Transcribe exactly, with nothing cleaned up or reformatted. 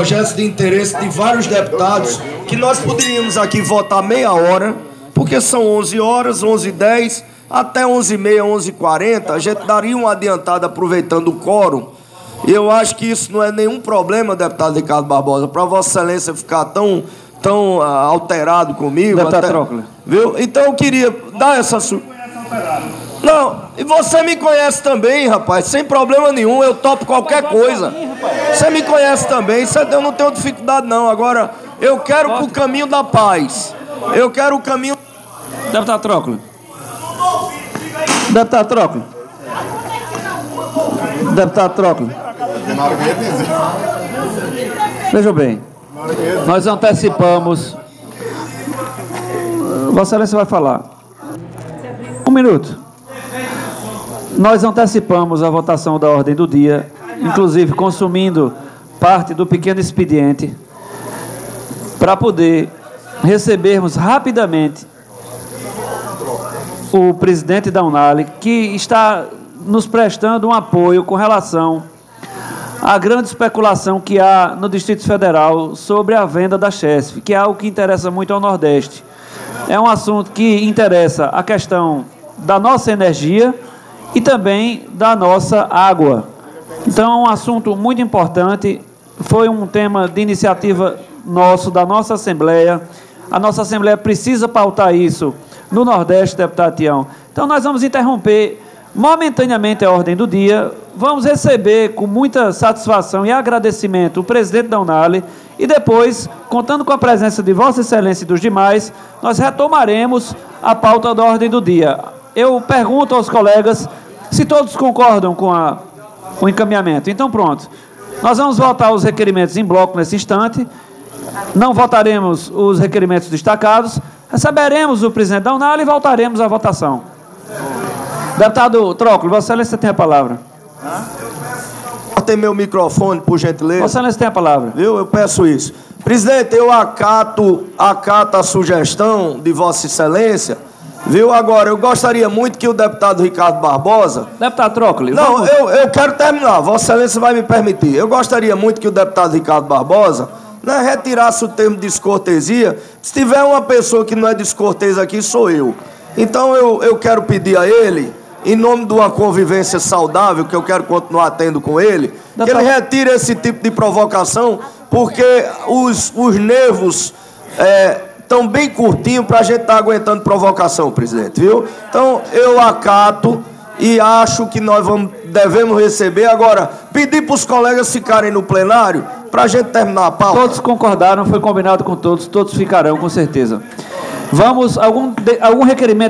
projetos de interesse de vários deputados, que nós poderíamos aqui votar meia hora, porque são onze horas, onze e dez, até onze e meia, onze e quarenta, a gente daria uma adiantada aproveitando o quórum. E eu acho que isso não é nenhum problema, deputado Ricardo Barbosa, para Vossa Excelência ficar tão, tão uh, alterado comigo. Deputado até, Trócoli. Viu? Então eu queria dar essa... Su... Não, e você me conhece também, rapaz, sem problema nenhum, eu topo qualquer coisa. Você me conhece também, isso eu não tenho dificuldade não. Agora, eu quero o caminho da paz. Eu quero o caminho... Deputado Trócoli. Deputado Trócoli. Deputado Trócoli. Veja bem, nós antecipamos... Vossa Excelência vai falar. Um minuto. Nós antecipamos a votação da ordem do dia, inclusive consumindo parte do pequeno expediente, para poder recebermos rapidamente o presidente da Unali, que está nos prestando um apoio com relação à grande especulação que há no Distrito Federal sobre a venda da Chesf, que é algo que interessa muito ao Nordeste. É um assunto que interessa a questão da nossa energia e também da nossa água. Então, é um assunto muito importante, foi um tema de iniciativa nosso, da nossa Assembleia. A nossa Assembleia precisa pautar isso no Nordeste, deputado Tião. Então, nós vamos interromper momentaneamente a ordem do dia, vamos receber com muita satisfação e agradecimento o presidente da Unali e depois, contando com a presença de Vossa Excelência e dos demais, nós retomaremos a pauta da ordem do dia. Eu pergunto aos colegas se todos concordam com a, o encaminhamento. Então, pronto. Nós vamos votar os requerimentos em bloco nesse instante, não votaremos os requerimentos destacados, receberemos o presidente da Unali e voltaremos à votação. Deputado Trócoli, Vossa Excelência tem a palavra. Tem meu microfone, por gentileza. Vossa Excelência tem a palavra. Viu? Eu peço isso. Presidente, eu acato, acato a sugestão de Vossa Excelência. Viu? Agora, eu gostaria muito que o deputado Ricardo Barbosa... Deputado Trócoli... Não, vamos... eu, eu quero terminar. Vossa Excelência vai me permitir. Eu gostaria muito que o deputado Ricardo Barbosa, né, retirasse o termo descortesia. Se tiver uma pessoa que não é descortês aqui, sou eu. Então, eu, eu quero pedir a ele, em nome de uma convivência saudável, que eu quero continuar tendo com ele, deputado... que ele retire esse tipo de provocação, porque os, os nervos... É, estão bem curtinho para a gente estar tá aguentando provocação, presidente, viu? Então, eu acato e acho que nós vamos, devemos receber. Agora, pedir para os colegas ficarem no plenário para a gente terminar a pauta. Todos concordaram, foi combinado com todos, todos ficarão, com certeza. Vamos, algum, algum requerimento...